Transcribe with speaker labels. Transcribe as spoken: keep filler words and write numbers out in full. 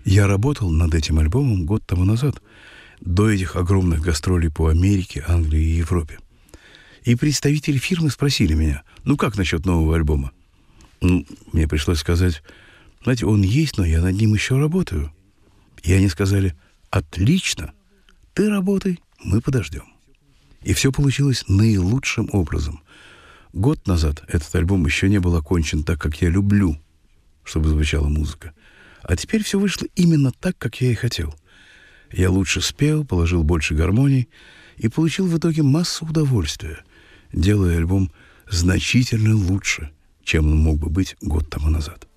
Speaker 1: Я работал над этим альбомом год тому назад, до этих огромных гастролей по Америке, Англии и Европе. И представители фирмы спросили меня: ну как насчет нового альбома? Ну, мне пришлось сказать: знаете, он есть, но я над ним еще работаю. И они сказали: отлично, ты работай, мы подождем. И все получилось наилучшим образом. Год назад этот альбом еще не был окончен так, как я люблю, чтобы звучала музыка. А теперь все вышло именно так, как я и хотел. Я лучше спел, положил больше гармоний и получил в итоге массу удовольствия, делая альбом значительно лучше, чем он мог бы быть год тому назад.